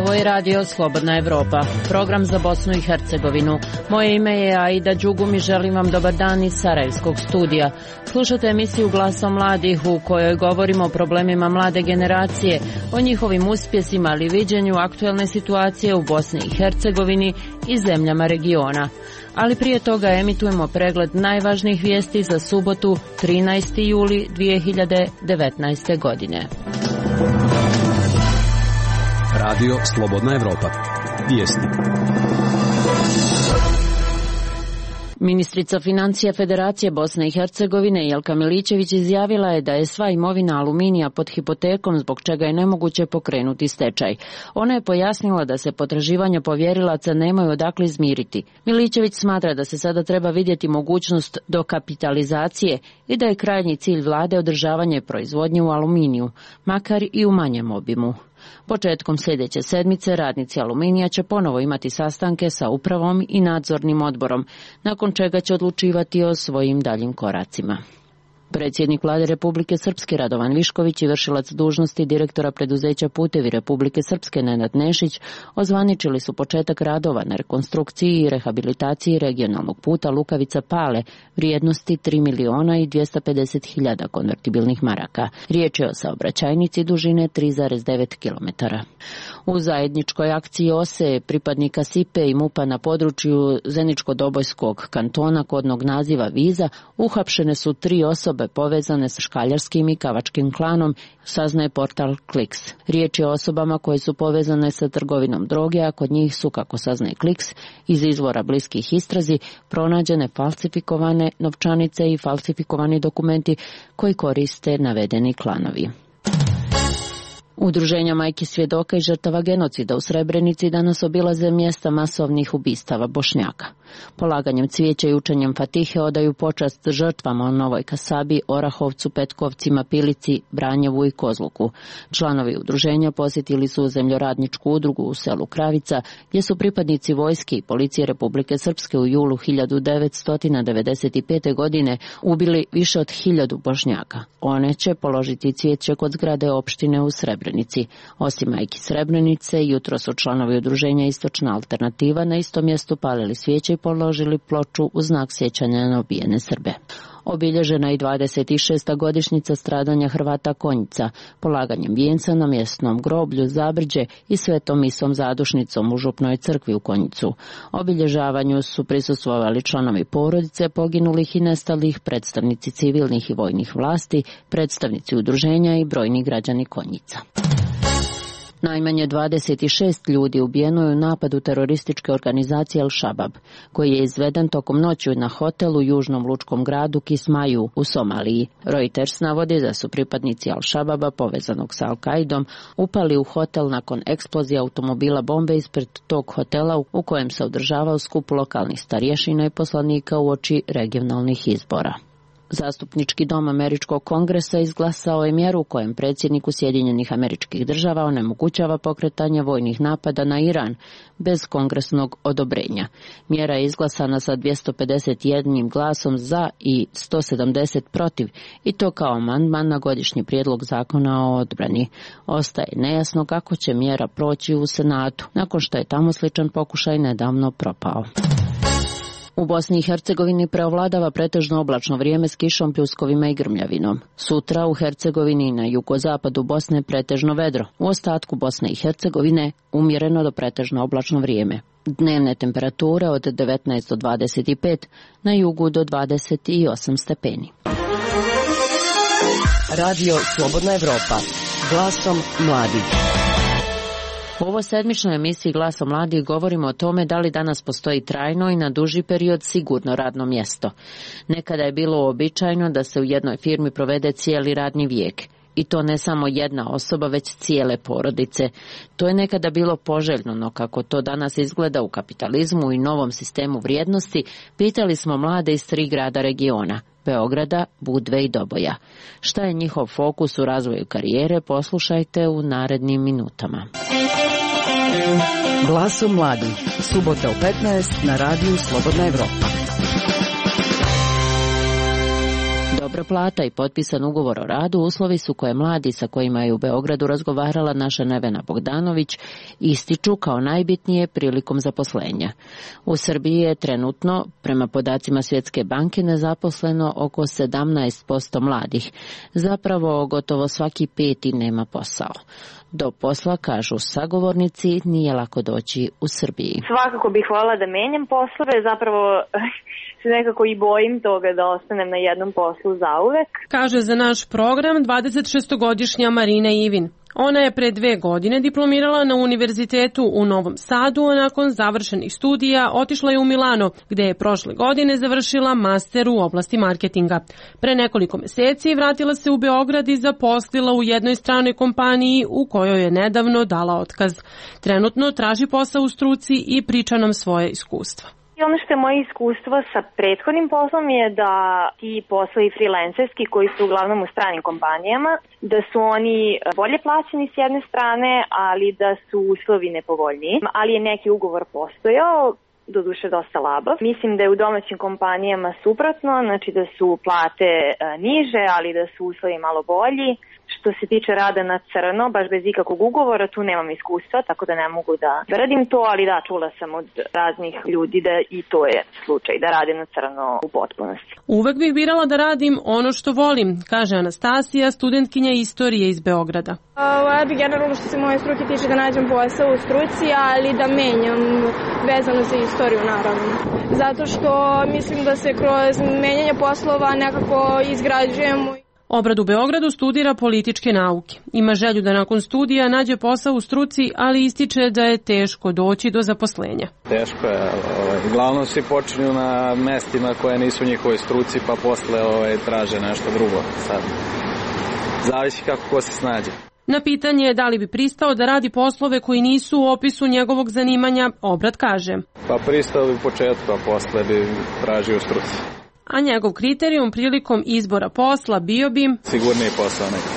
Ovo je radio Slobodna Evropa, program za Bosnu i Hercegovinu. Moje ime je Aida Đugum i želim vam dobar dan iz Sarajevskog studija. Slušate emisiju Glasa mladih u kojoj govorimo o problemima mlade generacije, o njihovim uspjesima ali viđenju aktuelne situacije u Bosni i Hercegovini i zemljama regiona. Ali prije toga emitujemo pregled najvažnijih vijesti za subotu 13. juli 2019. godine. Radio Slobodna Evropa. Vijesti. Ministrica financija Federacije Bosne i Hercegovine Jelka Milićević izjavila je da je sva imovina Aluminija pod hipotekom zbog čega je nemoguće pokrenuti stečaj. Ona je pojasnila da se potraživanja povjerilaca nemaju odakle izmiriti. Milićević smatra da se sada treba vidjeti mogućnost dokapitalizacije i da je krajnji cilj vlade održavanje proizvodnje u aluminiju, makar i u manjem obimu. Početkom sljedeće sedmice radnici Aluminija će ponovo imati sastanke sa upravom i nadzornim odborom, nakon čega će odlučivati o svojim daljim koracima. Predsjednik Vlade Republike Srpske Radovan Višković i vršilac dužnosti direktora preduzeća Putevi Republike Srpske Nenad Nešić ozvaničili su početak radova na rekonstrukciji i rehabilitaciji regionalnog puta Lukavica-Pale vrijednosti 3.250.000 konvertibilnih maraka. Riječ je o saobraćajnici dužine 3,9 km. U zajedničkoj akciji OSE pripadnika SIPE i MUP-a na području Zeničko-Dobojskog kantona kodnog naziva Viza uhapšene su 3 osobe povezane sa škaljarskim i kavačkim klanom, saznaje portal Kliks. Riječ je o osobama koje su povezane sa trgovinom droge, a kod njih su, kako saznaje Kliks, iz izvora bliskih istrazi pronađene falsifikovane novčanice i falsifikovani dokumenti koji koriste navedeni klanovi. Udruženja majki svjedoka i žrtava genocida u Srebrenici danas obilaze mjesta masovnih ubistava Bošnjaka. Polaganjem cvijeća i učenjem Fatihe odaju počast žrtvama u Novoj Kasabi, Orahovcu, Petkovcima, Pilici, Branjevu i Kozluku. Članovi udruženja posjetili su zemljoradničku udrugu u selu Kravica, gdje su pripadnici vojske i policije Republike Srpske u julu 1995. godine ubili više od 1000 Bošnjaka. One će položiti cvijeće kod zgrade opštine u Srebrenici. Osim majki Srebrenice, jutro su članovi udruženja Istočna alternativa na istom mjestu palili svijeće i položili ploču u znak sjećanja na ubijene Srbe. Obilježena je 26. godišnjica stradanja Hrvata Konjica, polaganjem vijenca na mjesnom groblju Zabrđe i svetom misom zadušnicom u Župnoj crkvi u Konjicu. Obilježavanju su prisustvovali članovi porodice poginulih i nestalih, predstavnici civilnih i vojnih vlasti, predstavnici udruženja i brojni građani Konjica. Najmanje 26 ljudi ubijeno je u napadu terorističke organizacije Al-Shabab, koji je izveden tokom noći na hotel u južnom lučkom gradu Kismaju u Somaliji. Reuters navodi da su pripadnici Al-Shababa povezanog sa Al-Qaidom upali u hotel nakon eksplozije automobila bombe ispred tog hotela u kojem se održavao skup lokalnih starješina i poslanika uoči regionalnih izbora. Zastupnički dom Američkog kongresa izglasao je mjeru u kojem predsjedniku Sjedinjenih Američkih Država onemogućava pokretanje vojnih napada na Iran bez kongresnog odobrenja. Mjera je izglasana sa 251 glasom za i 170 protiv, i to kao amandman na godišnji prijedlog zakona o odbrani. Ostaje nejasno kako će mjera proći u Senatu, nakon što je tamo sličan pokušaj nedavno propao. U Bosni i Hercegovini preovladava pretežno oblačno vrijeme s kišom, pljuskovima i grmljavinom. Sutra u Hercegovini i na jugozapadu Bosne pretežno vedro. U ostatku Bosne i Hercegovine umjereno do pretežno oblačno vrijeme. Dnevne temperature od 19 do 25, na jugu do 28 stepeni. Radio Slobodna Evropa. Glasom mladih. U ovoj sedmičnoj emisiji Glasa mladih govorimo o tome da li danas postoji trajno i na duži period sigurno radno mjesto. Nekada je bilo uobičajeno da se u jednoj firmi provede cijeli radni vijek. I to ne samo jedna osoba, već cijele porodice. To je nekada bilo poželjno, no kako to danas izgleda u kapitalizmu i novom sistemu vrijednosti, pitali smo mlade iz 3 grada regiona, Beograda, Budve i Doboja. Šta je njihov fokus u razvoju karijere, poslušajte u narednim minutama. Glasom mladih, subota u 15 na radiju Slobodna Evropa. Dobra plata i potpisan ugovor o radu uslovi su koje mladi sa kojima je u Beogradu razgovarala naša Nevena Bogdanović ističu kao najbitnije prilikom zaposlenja. U Srbiji je trenutno, prema podacima Svjetske banke, nezaposleno oko 17% mladih. Zapravo, gotovo svaki peti nema posao. Do posla, kažu sagovornici, nije lako doći u Srbiji. Svakako bih voljela da menjam poslove, zapravo se nekako i bojim toga da ostanem na jednom poslu zauvek. Kaže za naš program 26-godišnja Marina Ivin. Ona je pre 2 godine diplomirala na univerzitetu u Novom Sadu, a nakon završenih studija otišla je u Milano, gde je prošle godine završila master u oblasti marketinga. Pre nekoliko meseci vratila se u Beograd i zaposlila u jednoj stranoj kompaniji u kojoj je nedavno dala otkaz. Trenutno traži posao u struci i priča nam svoje iskustva. I ono što je moje iskustvo sa prethodnim poslom je da ti poslovi freelancerski koji su uglavnom u stranim kompanijama, da su oni bolje plaćeni s jedne strane, ali da su uslovi nepovoljniji, ali je neki ugovor postojao, doduše dosta labav. Mislim da je u domaćim kompanijama suprotno, znači da su plate niže, ali da su uslovi malo bolji. Što se tiče rada na crno, baš bez ikakvog ugovora, tu nemam iskustva, tako da ne mogu da radim to, ali da, čula sam od raznih ljudi da i to je slučaj, da radim na crno u potpunosti. Uvek bih birala da radim ono što volim, kaže Anastasija, studentkinja istorije iz Beograda. Ja bih generalno što se moje struke tiče da nađem posao u struci, ali da menjam vezano za istoriju naravno. Zato što mislim da se kroz menjanje poslova nekako izgrađujemo. Obrad u Beogradu studira političke nauke. Ima želju da nakon studija nađe posao u struci, ali ističe da je teško doći do zaposlenja. Teško je. Uglavnom svi počinju na mestima koje nisu u njihovoj struci, pa posle traže nešto drugo. Sad, zavisi kako ko se snađe. Na pitanje da li bi pristao da radi poslove koji nisu u opisu njegovog zanimanja, Obrad kaže. Pa pristao bi u početku, a posle bi tražio u struci. A njegov kriterijum prilikom izbora posla bio bi sigurniji posao neki.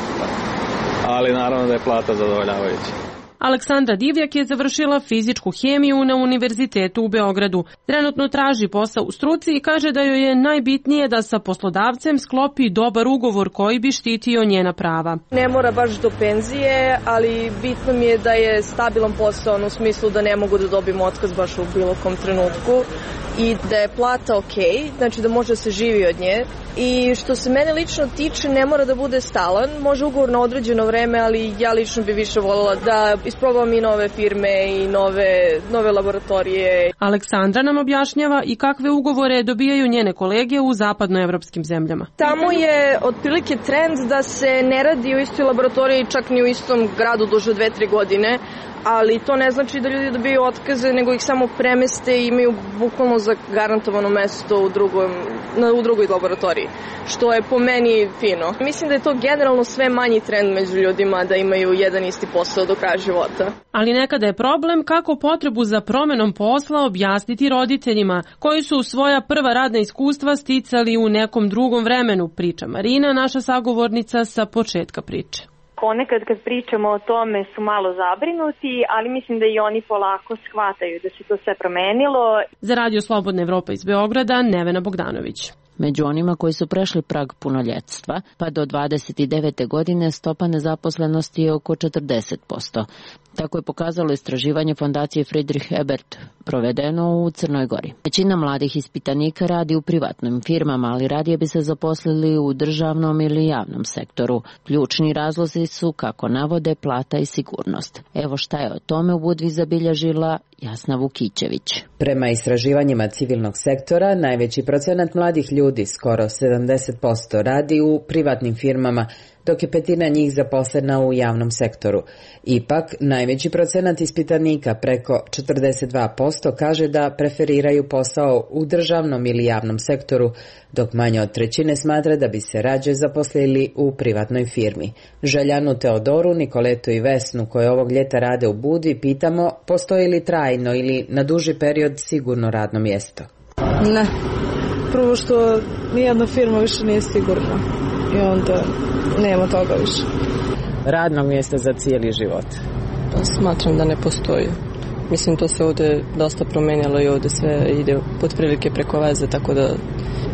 Ali naravno da je plata zadovoljavajuća. Aleksandra Divjak je završila fizičku hemiju na Univerzitetu u Beogradu. Trenutno traži posao u struci i kaže da joj je najbitnije da sa poslodavcem sklopi dobar ugovor koji bi štitio njena prava. Ne mora baš do penzije, ali bitno mi je da je stabilan posao u smislu da ne mogu da dobijem otkaz baš u bilo kom trenutku i da je plata okej, znači da može da se živi od nje. I što se mene lično tiče, ne mora da bude stalan, može ugovor na određeno vreme, ali ja lično bi više voljela da isprobam i nove firme i nove laboratorije. Aleksandra nam objašnjava i kakve ugovore dobijaju njene kolege u zapadnoevropskim zemljama. Tamo je otprilike trend da se ne radi u istoj laboratoriji, čak ni u istom gradu duže 2-3 godine, ali to ne znači da ljudi dobiju otkaze, nego ih samo premeste i imaju bukvalno zagarantovano mesto u drugoj laboratoriji, što je po meni fino. Mislim da je to generalno sve manji trend među ljudima da imaju jedan isti posao do kraja života. Ali nekada je problem kako potrebu za promenom posla objasniti roditeljima, koji su svoja prva radna iskustva sticali u nekom drugom vremenu, priča Marina, naša sagovornica sa početka priče. Ponekad kad pričamo o tome su malo zabrinuti, ali mislim da i oni polako shvataju da se to sve promenilo. Za Radio Slobodna Evropa iz Beograda, Nevena Bogdanović. Među onima koji su prešli prag punoljetstva, pa do 29. godine stopa nezaposlenosti je oko 40%. Tako je pokazalo istraživanje fondacije Friedrich Ebert, provedeno u Crnoj Gori. Većina mladih ispitanika radi u privatnim firmama, ali radije bi se zaposlili u državnom ili javnom sektoru. Ključni razlozi su, kako navode, plata i sigurnost. Evo šta je o tome u Budvi zabilježila Jasna Vukićević. Prema istraživanjima civilnog sektora, najveći procenat mladih ljudi, skoro 70%, radi u privatnim firmama, dok je petina njih zaposlena u javnom sektoru. Ipak, najveći procenat ispitanika, preko 42%, kaže da preferiraju posao u državnom ili javnom sektoru, dok manje od trećine smatra da bi se rađe zaposlili u privatnoj firmi. Željanu Teodoru, Nikoletu i Vesnu, koje ovog ljeta rade u Budvi, pitamo postoji li trajno ili na duži period sigurno radno mjesto. Ne. Prvo što nijedna firma više nije sigurna i onda nema toga više. Radnog mjesta za cijeli život? Pa smatram da ne postoji. Mislim, to se ovdje dosta promenjalo i ovdje sve ide pod prilike preko veze, tako da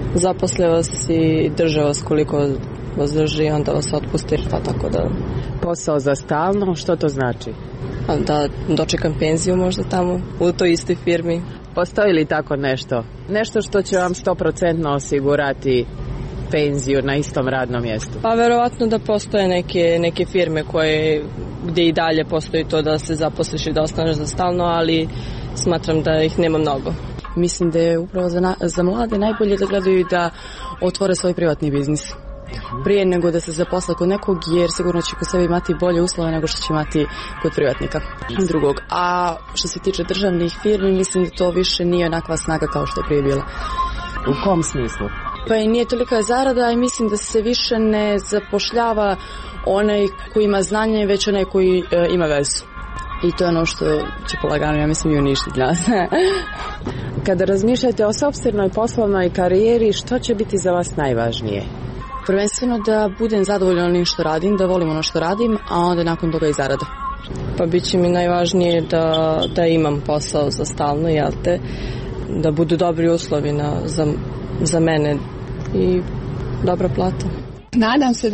zaposle vas i drže vas koliko vas drži, onda vas otpuste, pa tako da... Posao za stalno, što to znači? Da dočekam penziju možda tamo, u toj istoj firmi. Postoji li tako nešto? Nešto što će vam 100% osigurati penziju na istom radnom mjestu? Pa verovatno da postoje neke firme gdje i dalje postoji to da se zaposliš i da ostaneš za stalno, ali smatram da ih nema mnogo. Mislim da je upravo za mlade najbolje da gledaju da otvore svoj privatni biznis prije nego da se zaposle kod nekog, jer sigurno će kod sebe imati bolje uslove nego što će imati kod privatnika drugog. A što se tiče državnih firmi, mislim da to više nije onakva snaga kao što je prije bila. U kom smislu? Pa i nije tolika zarada i mislim da se više ne zapošljava onaj koji ima znanje, već onaj koji ima vezu. I to je ono što će polagano, ja mislim, i uništiti nas. Kada razmišljate o sopstvenoj poslovnoj karijeri, što će biti za vas najvažnije? Prvenstveno da budem zadovoljna onim što radim, da volim ono što radim, a onda nakon toga i zarada. Pa bit će mi najvažnije da imam posao za stalno, jel te? Da budu dobri uslovi za mene i dobra plata. Nadam se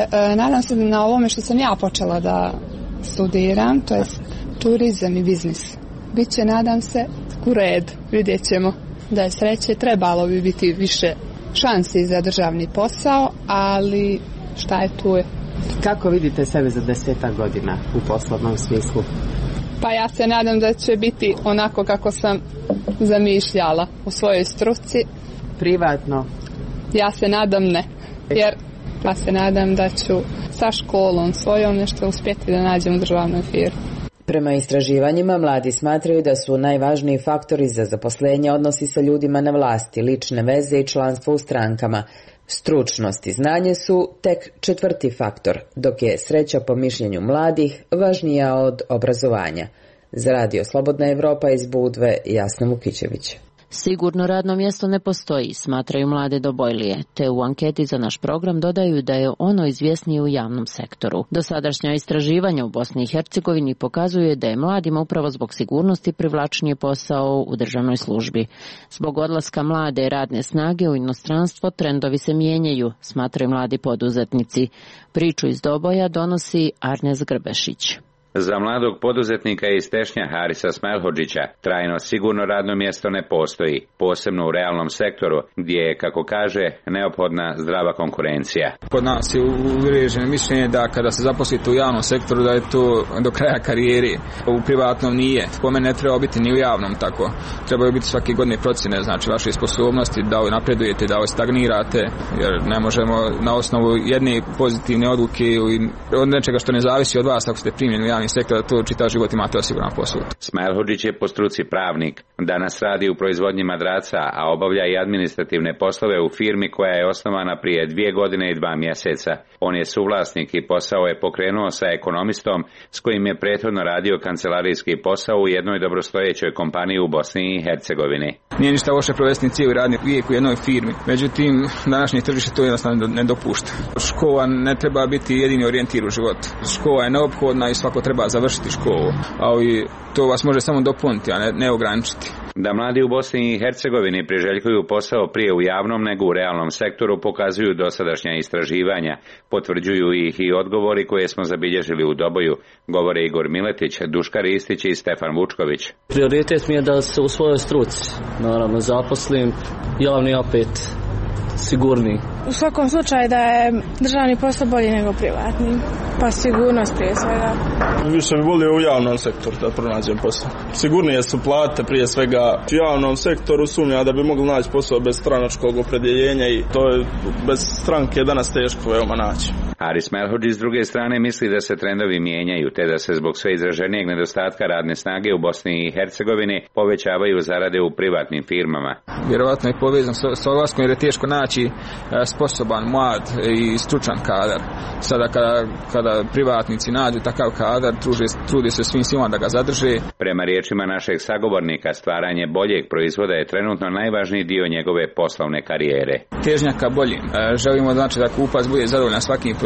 da na ovome što sam ja počela da studiram, to je turizam i biznis. Biće, nadam se, u redu, vidjet ćemo. Da je sreće, trebalo bi biti više šansi za državni posao, ali šta je tu je. Kako vidite sebe za 10 godina u poslovnom smislu? Pa ja se nadam da će biti onako kako sam zamišljala u svojoj struci. Privatno? Ja se nadam ne, jer ja se nadam da ću sa školom svojom nešto uspjeti da nađem u državnoj firmi. Prema istraživanjima, mladi smatraju da su najvažniji faktori za zaposlenje odnosi sa ljudima na vlasti, lične veze i članstvo u strankama. Stručnost i znanje su tek 4. faktor, dok je sreća po mišljenju mladih važnija od obrazovanja. Za Radio Slobodna Evropa iz Budve, Jasna Vukićević. Sigurno radno mjesto ne postoji, smatraju mlade Dobojlije, te u anketi za naš program dodaju da je ono izvjesnije u javnom sektoru. Dosadašnja istraživanja u Bosni i Hercegovini pokazuje da je mladima upravo zbog sigurnosti privlačnije posao u državnoj službi. Zbog odlaska mlade radne snage u inostranstvo trendovi se mijenjaju, smatraju mladi poduzetnici. Priču iz Doboja donosi Arnez Grbešić. Za mladog poduzetnika iz Tešnja Harisa Smelhodžića trajno sigurno radno mjesto ne postoji, posebno u realnom sektoru gdje je, kako kaže, neophodna zdrava konkurencija. Kod nas je uvriježeno mišljenje da kada se zaposlite u javnom sektoru da je to do kraja karijeri. U privatnom nije. Po mene ne treba biti ni u javnom tako. Trebaju biti svake godine procjene, znači vaše sposobnosti, da li napredujete, da li stagnirate, jer ne možemo na osnovu jedne pozitivne odluke ili od nečega što ne zavisi od vas ako ste primljeni u javni sektor, da to čitav život imate osiguran posao. Smelhodžić je po struci pravnik. Danas radi u proizvodnji madraca, a obavlja i administrativne poslove u firmi koja je osnovana prije 2 godine i 2 mjeseca. On je suvlasnik i posao je pokrenuo sa ekonomistom s kojim je prethodno radio kancelarijski posao u jednoj dobrostojećoj kompaniji u Bosni i Hercegovini. Nije ništa loše provesti cijeli radni vijek u jednoj firmi. Međutim, današnje tržište to jednostavno ne dopušta. Škola ne treba biti jedini orijentir u životu. Škola je neophodna i svako treba završiti školu, ali to vas može samo dopuniti, a ne ograničiti. Da mladi u Bosni i Hercegovini priželjkuju posao prije u javnom nego u realnom sektoru pokazuju dosadašnja istraživanja. Potvrđuju ih i odgovori koje smo zabilježili u Doboju, govore Igor Miletić, Duška Ristić i Stefan Vučković. Prioritet mi je da se u svojoj struci, naravno, zaposlim, javni opet sigurniji. U svakom slučaju da je državni posao bolji nego privatni, pa sigurnost prije svega. Više bi volio u javnom sektoru da pronađem posao. Sigurnije su plate prije svega. U javnom sektoru sumnja da bi mogli naći posao bez stranačkog opredjeljenja i to je bez stranke danas teško veoma naći. Haris Smelhodžić s druge strane misli da se trendovi mijenjaju, te da se zbog sve izraženijeg nedostatka radne snage u Bosni i Hercegovini povećavaju zarade u privatnim firmama. Vjerovatno je povezan sa odlaskom jer je teško naći sposoban, mlad i stručan kadar. Sada kada privatnici nađu takav kadar, trude se svim silama da ga zadrže. Prema riječima našeg sagovornika, stvaranje boljeg proizvoda je trenutno najvažniji dio njegove poslovne karijere. Težnja ka boljim. Želimo znači da kupac bude zadovoljan svakim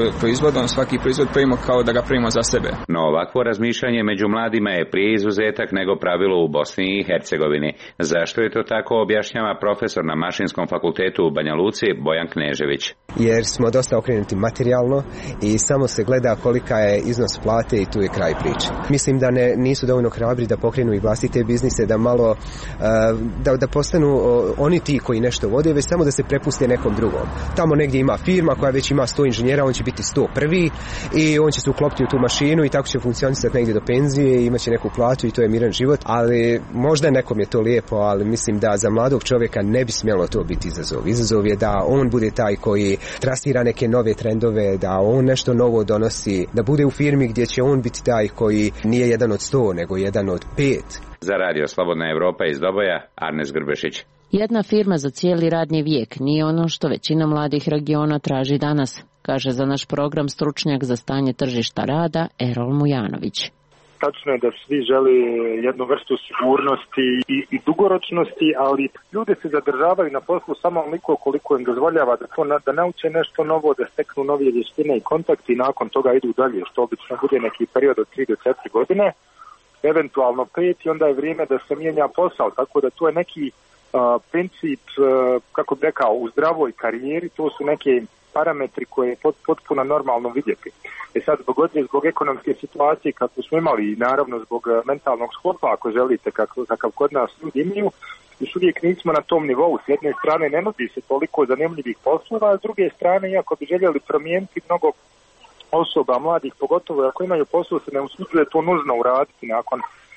proizvodom, svaki proizvod pravimo kao da ga pravimo za sebe. No ovakvo razmišljanje među mladima je prije izuzetak nego pravilo u Bosni i Hercegovini. Zašto je to tako, objašnjava profesor na Mašinskom fakultetu u Banja Luci Bojan Knežević. Jer smo dosta okrenuti materijalno i samo se gleda kolika je iznos plate i tu je kraj priče. Mislim da nisu dovoljno hrabri da pokrenu i vlastite biznise, da malo da postanu oni ti koji nešto vode, već samo da se prepuste nekom drugom. Tamo negdje ima firma koja već ima 100 inženjera, on će biti 101. i on će se uklopiti u tu mašinu i tako će funkcionisati negdje do penzije i imaće neku platu i to je miran život, ali možda nekom je to lijepo, ali mislim da za mladog čovjeka ne bi smjelo to biti izazov. Izazov je da on bude taj koji trasira neke nove trendove, da on nešto novo donosi, da bude u firmi gdje će on biti taj koji nije jedan od 100, nego jedan od 5. Za Radio Slobodna Evropa iz Doboja, Arnes Grbešić. Jedna firma za cijeli radni vijek nije ono što većina mladih regiona traži danas, kaže za naš program stručnjak za stanje tržišta rada Erol Mujanović. Tačno je da svi žele jednu vrstu sigurnosti i dugoročnosti, ali ljudi se zadržavaju na poslu samo onoliko koliko im dozvoljava da nauče nešto novo, da steknu nove vještine i kontakti i nakon toga idu dalje, što obično bude neki period od 3 do 4 godine, eventualno 5 i onda je vrijeme da se mijenja posao, tako da to je neki princip, kako bih rekao, u zdravoj karijeri, to su neke parametri koje je potpuno normalno vidjeti. Sad zbog ekonomske situacije kako smo imali i naravno zbog mentalnog sklopa, ako želite, kakav kod nas ljudi imaju, još uvijek nismo na tom nivou. S jedne strane ne nudi se toliko zanimljivih poslova, a s druge strane, iako bi željeli promijeniti mnogo osoba, mladih, pogotovo ako imaju posao, se ne usuđuje to nužno uraditi nakon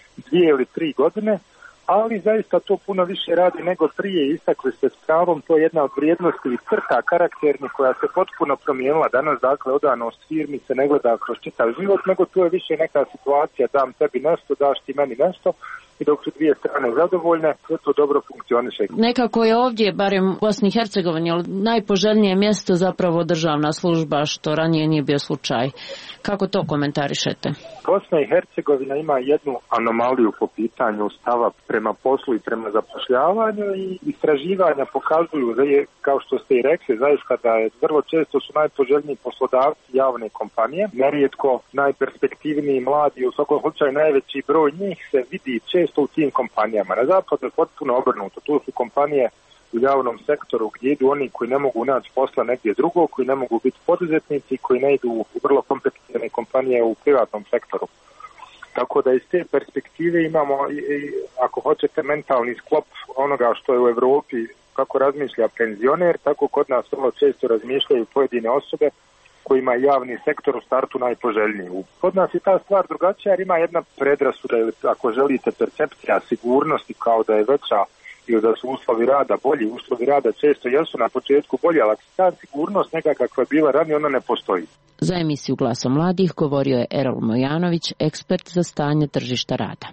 2 ili 3 godine, ali zaista to puno više radi nego prije. Istakli ste s pravom, to je jedna od vrijednosti i crta karakternih koja se potpuno promijenila danas. Dakle, odanost firmi se ne gleda kroz čitav život, nego to je više neka situacija, dam tebi nešto, daš ti meni nešto, i dok su dvije strane zadovoljne, sve to dobro funkcioniše. Nekako je ovdje, barem u Bosni i Hercegovini, najpoželjnije mjesto zapravo državna služba, što ranije nije bio slučaj. Kako to komentarišete? Bosna i Hercegovina ima jednu anomaliju po pitanju stava prema poslu i prema zapošljavanju i istraživanja pokazuju, kao što ste i rekli, zaista da je vrlo često su najpoželjniji poslodavci javne kompanije, nerijetko najperspektivniji mladi, u svakom slučaju najveći broj njih se vidi često u tim kompanijama. Na zapadu je potpuno obrnuto, tu su kompanije u javnom sektoru gdje idu oni koji ne mogu naći posla negdje drugo, koji ne mogu biti poduzetnici, koji ne idu u vrlo kompetitivne kompanije u privatnom sektoru. Tako da iz te perspektive imamo, ako hoćete, mentalni sklop onoga što je u Europi, kako razmišlja penzioner, tako kod nas vrlo često razmišljaju pojedine osobe kojima je javni sektor u startu najpoželjniji. Kod nas je ta stvar drugačija jer ima jedna predrasuda ili ako želite percepcija sigurnosti kao da je veća ili da su uslovi rada bolji. Uslovi rada često jesu na početku bolji, ali ta sigurnost nekakva je bila ranije, ona ne postoji. Za emisiju Glasom mladih govorio je Erol Mojanović, ekspert za stanje tržišta rada.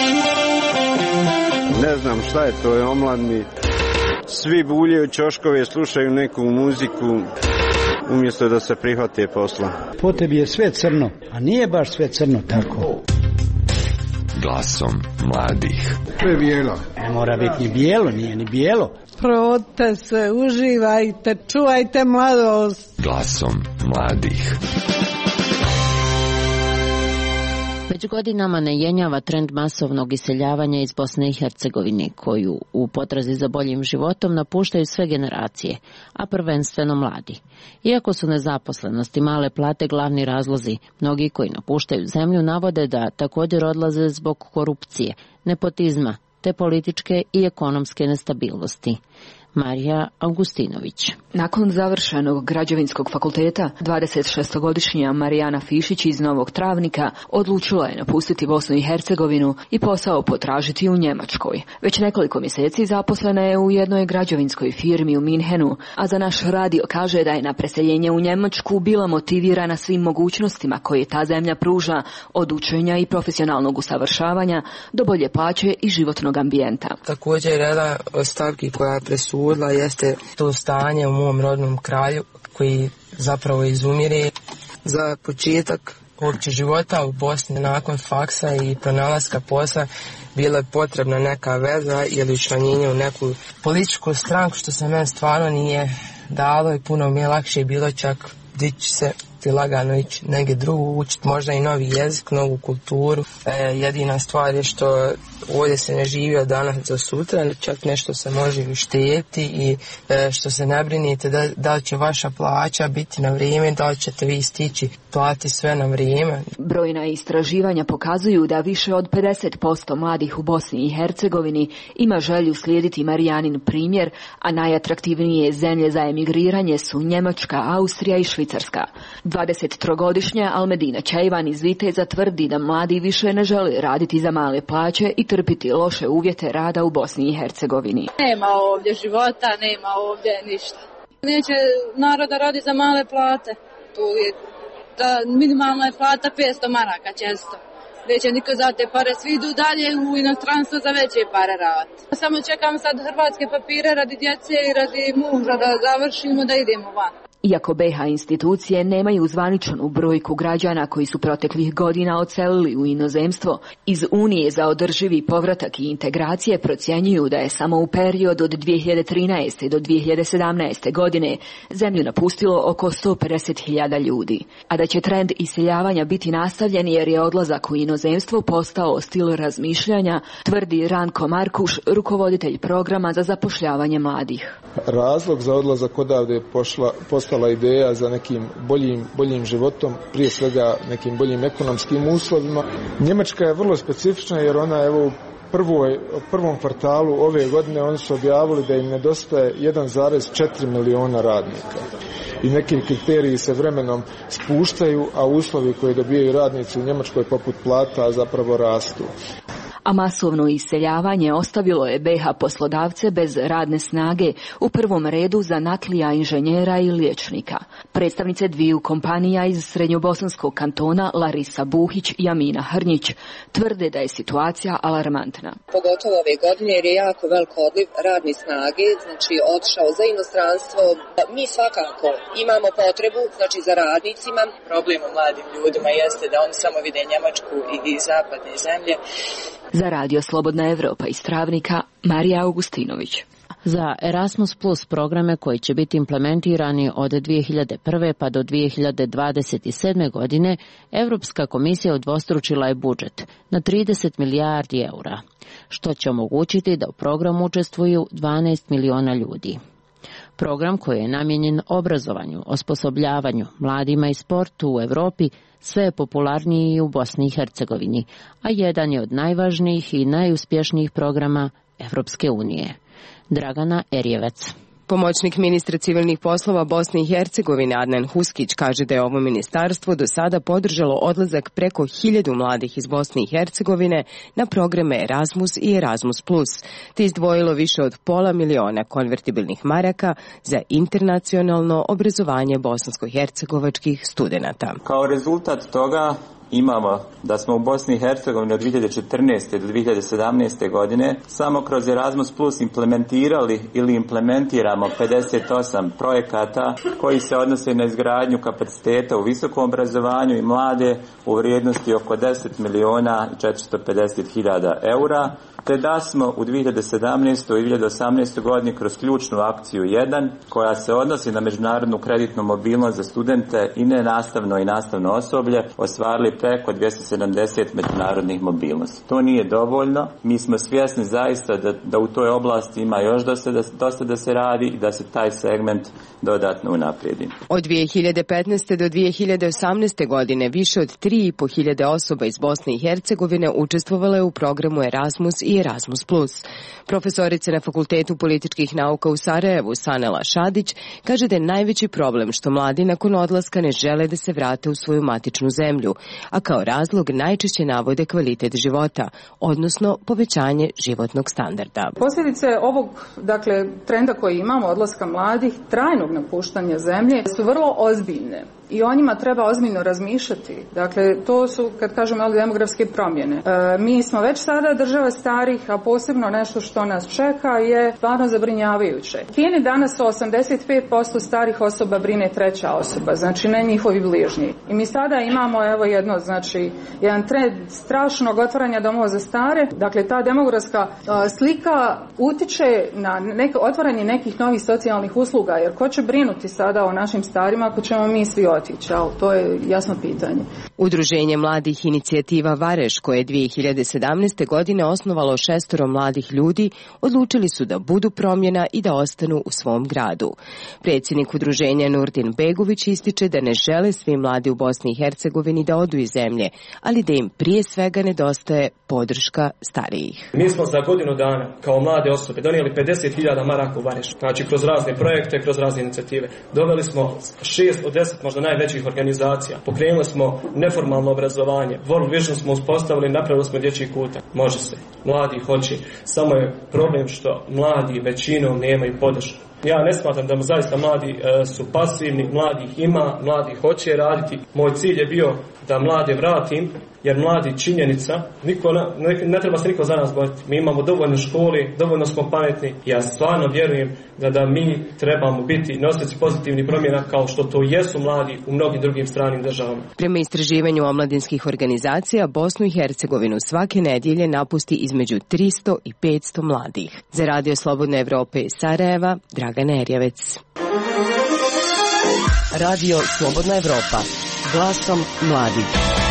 Ne znam šta je to, je omladni. Svi buljaju ćoškove, slušaju neku muziku umjesto da se prihvate posla. Po tebi je sve crno, a nije baš sve crno tako. Glasom mladih. To je bijelo. Ne mora biti ni bijelo, nije ni bijelo. Provodite se, uživajte, čuvajte mladost. Glasom mladih. Već godinama ne jenjava trend masovnog iseljavanja iz Bosne i Hercegovine, koju u potrazi za boljim životom napuštaju sve generacije, a prvenstveno mladi. Iako su nezaposlenost i male plate glavni razlozi, mnogi koji napuštaju zemlju navode da također odlaze zbog korupcije, nepotizma, te političke i ekonomske nestabilnosti. Marija Augustinović. Nakon završenog građevinskog fakulteta, 26-godišnja Marijana Fišić iz Novog Travnika odlučila je napustiti Bosnu i Hercegovinu i posao potražiti u Njemačkoj. Već nekoliko mjeseci zaposlena je u jednoj građevinskoj firmi u Minhenu, a za naš radio kaže da je na preseljenje u Njemačku bila motivirana svim mogućnostima koje ta zemlja pruža, od učenja i profesionalnog usavršavanja do bolje plaće i životnog ambijenta. Također jedna od stavki koja je presudila jeste to stanje u mom rodnom kraju koji zapravo izumire. Za početak uopće života u Bosni nakon faksa i pronalaska posla bila je potrebna neka veza ili učlanjenje u neku političku stranku, što se meni stvarno nije dalo i puno mi je lakše bilo čak dići se lagano ići negdje drugo, učiti možda i novi jezik, novu kulturu. Jedina stvar je što ovdje se ne živi od danas do sutra, čak nešto se može i štedjeti i što se ne brinite da li će vaša plaća biti na vrijeme, da li ćete vi stići plati sve na vrijeme. Brojna istraživanja pokazuju da više od 50% mladih u Bosni i Hercegovini ima želju slijediti Marijanin primjer, a najatraktivnije zemlje za emigriranje su Njemačka, Austrija i Švicarska. 23-godišnja Almedina Čajvan iz Viteza tvrdi da mladi više ne žele raditi za male plaće i trpiti loše uvjete rada u Bosni i Hercegovini. Nema ovdje života, nema ovdje ništa. Neće naroda radi za male plate. Tu je minimalna je plata 500 maraka često. Neće niko za te pare, svi idu dalje u inostranstvo za veće pare rad. Samo čekam sad hrvatske papire radi djece i radi muža da završimo da idemo van. Iako BiH institucije nemaju zvaničnu brojku građana koji su proteklih godina odselili u inozemstvo, iz Unije za održivi povratak i integracije procjenjuju da je samo u periodu od 2013. do 2017. godine zemlju napustilo oko 150.000 ljudi. A da će trend iseljavanja biti nastavljen jer je odlazak u inozemstvo postao stil razmišljanja, tvrdi Ranko Markuš, rukovoditelj programa za zapošljavanje mladih. Razlog za odlazak odavde je postala ideja za nekim boljim životom, prije svega nekim boljim ekonomskim uslovima. Njemačka je vrlo specifična jer ona u prvom kvartalu ove godine oni su objavili da im nedostaje 1,4 miliona radnika. I neki kriteriji se vremenom spuštaju, a uslovi koje dobijaju radnici u Njemačkoj poput plata zapravo rastu. A masovno iseljavanje ostavilo je BiH poslodavce bez radne snage, u prvom redu zanatlija, inženjera i liječnika. Predstavnice dviju kompanija iz srednjobosanskog kantona, Larisa Buhić i Amina Hrnjić, tvrde da je situacija alarmantna. Pogotovo ove godine jer je jako velik odliv radne snage, znači otišao za inostranstvo. Mi svakako imamo potrebu, znači za radnicima. Problem u mladim ljudima jeste da oni samo vide Njemačku i zapadne zemlje. Za Radio Slobodna Evropa iz Travnika, Marija Augustinović. Za Erasmus Plus programe koji će biti implementirani od 2001. pa do 2027. godine, Europska komisija udvostručila je budžet na 30 milijardi eura, što će omogućiti da u programu učestvuju 12 miliona ljudi. Program koji je namijenjen obrazovanju, osposobljavanju, mladima i sportu u Europi sve je popularniji i u Bosni i Hercegovini, a jedan je od najvažnijih i najuspješnijih programa Evropske unije. Dragana Erjevec. Pomoćnik ministra civilnih poslova Bosne i Hercegovine Adnan Huskić kaže da je ovo ministarstvo do sada podržalo odlazak preko 1000 mladih iz Bosne i Hercegovine na programe Erasmus i Erasmus+, te izdvojilo više od 500.000 konvertibilnih maraka za internacionalno obrazovanje bosansko-hercegovačkih studenata. Kao rezultat toga imamo da smo u Bosni i Hercegovini od 2014. do 2017. godine samo kroz Erasmus Plus implementirali ili implementiramo 58 projekata koji se odnose na izgradnju kapaciteta u visokom obrazovanju i mlade u vrijednosti oko 10.450.000 eura, te da smo u 2017. i 2018. godini kroz ključnu akciju 1 koja se odnosi na međunarodnu kreditnu mobilnost za studente i nenastavno i nastavno osoblje ostvarili preko 270 međunarodnih mobilnosti. To nije dovoljno. Mi smo svjesni zaista da u toj oblasti ima još dosta da se radi i da se taj segment dodatno unaprijedi. Od 2015. do 2018. godine više od 3.500 osoba iz Bosne i Hercegovine učestvovalo je u programu Erasmus i Erasmus+. Profesorica na Fakultetu političkih nauka u Sarajevu, Sanela Šadić, kaže da je najveći problem što mladi nakon odlaska ne žele da se vrate u svoju matičnu zemlju, a kao razlog najčešće navode kvalitet života, odnosno povećanje životnog standarda. Posljedice ovog, trenda koji imamo, odlaska mladih, trajnog napuštanja zemlje, su vrlo ozbiljne. I o njima treba ozbiljno razmišljati. To su, kad kažemo, demografske promjene. Mi smo već sada država starih, a posebno nešto što nas čeka je stvarno zabrinjavajuće. Kini danas 85% starih osoba brine treća osoba, znači ne njihovi bližnji. I mi sada imamo jedan trend strašnog otvaranja domova za stare. Ta demografska slika utiče na otvaranje nekih novih socijalnih usluga, jer ko će brinuti sada o našim starima ako ćemo mi svi otići, ali to je jasno pitanje. Udruženje mladih inicijativa Vareš, koje je 2017. godine osnovalo 6 mladih ljudi, odlučili su da budu promjena i da ostanu u svom gradu. Predsjednik udruženja Nurdin Begović ističe da ne žele svi mladi u Bosni i Hercegovini da odu iz zemlje, ali da im prije svega nedostaje podrška starijih. Mi smo za godinu dana kao mlade osobe donijeli 50.000 maraka u Vareš, znači kroz razne projekte, kroz razne inicijative. Doveli smo 6 od 10 možda najvećih organizacija, pokrenuli smo neformalno obrazovanje, World Vision smo uspostavili, napravili smo dječji kutak. Može se, mladi hoće, samo je problem što mladi većinom nemaju podršku. Ja ne smatram da zaista mladi su pasivni, mladi ih ima, mladi hoće raditi. Moj cilj je bio da mlade vratim, jer mladi činjenica, ne treba se niko za nas boriti. Mi imamo dovoljno školi, dovoljno smo pametni. Ja stvarno vjerujem da mi trebamo biti nosioci pozitivnih promjena kao što to jesu mladi u mnogim drugim stranim državama. Prema istraživanju omladinskih organizacija, Bosnu i Hercegovinu svake nedjelje napusti između 300 i 500 mladih. Za Radio Slobodne Evrope iz Sarajeva, Dragana Erjavec. Radio Slobodna Evropa, glasom mladih.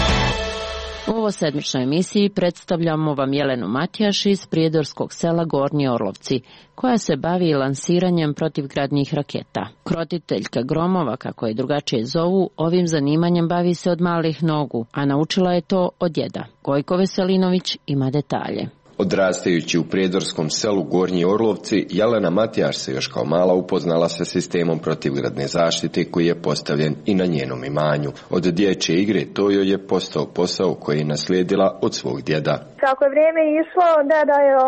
U ovo sedmičnoj emisiji predstavljamo vam Jelenu Matijaš iz prijedorskog sela Gornji Orlovci, koja se bavi lansiranjem protivgradnih raketa. Krotiteljka gromova, kako je drugačije zovu, ovim zanimanjem bavi se od malih nogu, a naučila je to od djeda. Gojko Veselinović ima detalje. Odrastajući u prijedorskom selu Gornji Orlovci, Jelena Matijaš se još kao mala upoznala sa sistemom protivgradne zaštite koji je postavljen i na njenom imanju. Od dječje igre to joj je postao posao koji je naslijedila od svog djeda. Kako je vrijeme išlo, deda je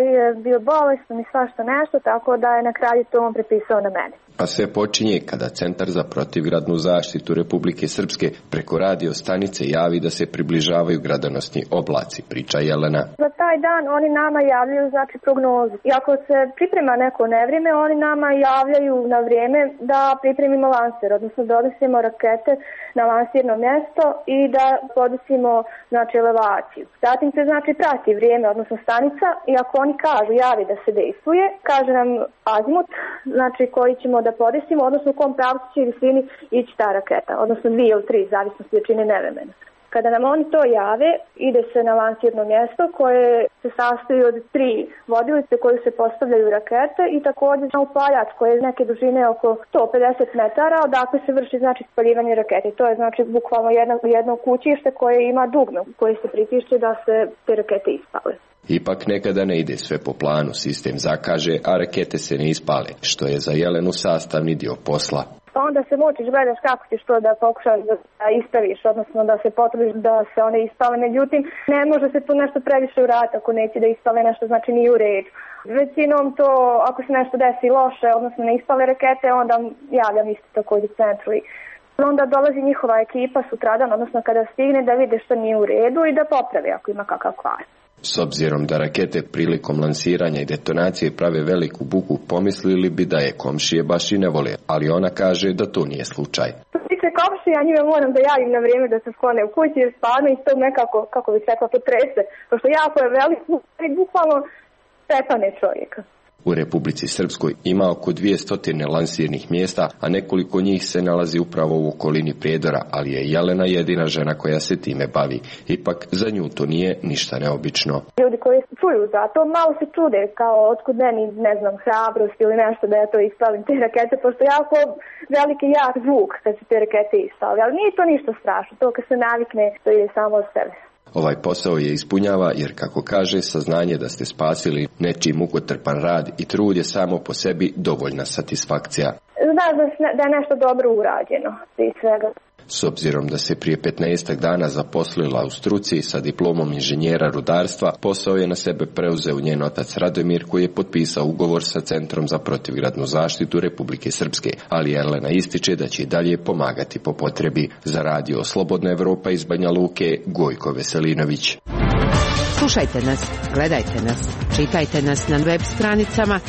bio bolestan i svašta nešto, tako da je na kraju to on prepisao na mene. A sve počinje kada Centar za protivgradnu zaštitu Republike Srpske preko radio stanice javi da se približavaju gradonosni oblaci, priča Jelena. Za taj dan oni nama javljaju prognozu. I ako se priprema neko nevrijeme, oni nama javljaju na vrijeme da pripremimo lanser, odnosno da odnosimo rakete na lansirno mjesto i da podesimo elevaciju. Zatim se prati vrijeme, odnosno stanica, i ako oni javi da se dejstvuje, kaže nam azimut, koji ćemo da podesimo, odnosno u kom pravcu će visini ići ta raketa, odnosno 2 ili 3, zavisnosti od jačine nevremena. Kada nam oni to jave, ide se na lansirno mjesto koje se sastoji od 3 vodilice koje se postavljaju rakete i također na upaljač koje je neke dužine oko 150 metara, odakle se vrši spaljivanje rakete. To je bukvalno jedno kućište koje ima dugme koje se pritišće da se te rakete ispale. Ipak nekada ne ide sve po planu, sistem zakaže, a rakete se ne ispale, što je za Jelenu sastavni dio posla. Onda se mučiš, gledaš kako ćeš to da pokušaš da ispraviš, odnosno da se potrudiš da se one ispale. Međutim, ne može se tu nešto previše urati ako neće da ispale nešto, nije u redu. Većinom to, ako se nešto desi loše, odnosno ne ispale rakete, onda javljam isto također centru. Onda dolazi njihova ekipa sutradan, odnosno kada stigne, da vide što nije u redu i da popravi ako ima kakav kvar. S obzirom da rakete prilikom lansiranja i detonacije prave veliku buku, pomislili bi da je komšije baš i ne vole, ali ona kaže da to nije slučaj. Što se tiče komšije, ja njima moram da javim na vrijeme da se sklone u kući, jer stvarno iz tog nekako, kako bih rekla, potrese. Pošto jako je veliko i bukvalno pepane čovjeka. U Republici Srpskoj ima oko 200 lansirnih mjesta, a nekoliko njih se nalazi upravo u okolini Prijedora, ali je Jelena jedina žena koja se time bavi. Ipak za nju to nije ništa neobično. Ljudi koji čuju za to malo se čude, kao otkud meni, hrabrost ili nešto da ja to ispalim te rakete, pošto jako veliki jak zvuk kad se te rakete ispali, ali nije to ništa strašno, to kad se navikne, to ide samo od sebe. Ovaj posao je ispunjava jer, kako kaže, saznanje da ste spasili nečiji mukotrpan rad i trud je samo po sebi dovoljna satisfakcija. Znaš da je nešto dobro urađeno, prije svega. S obzirom da se prije 15 dana zaposlila u struci sa diplomom inženjera rudarstva, posao je na sebe preuzeo njen otac Radomir, koji je potpisao ugovor sa Centrom za protivgradnu zaštitu Republike Srpske, ali Jelena ističe da će i dalje pomagati po potrebi. Za Radio Slobodna Evropa iz Banja Luke, Gojko Veselinović. Slušajte nas, gledajte nas, čitajte nas na web stranicama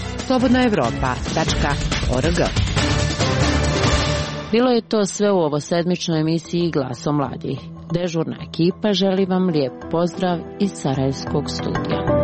slobodnaevropa.org. Bilo je to sve u ovo sedmičnoj emisiji Glasom mladih. Dežurna ekipa želi vam lijep pozdrav iz Sarajevskog studija.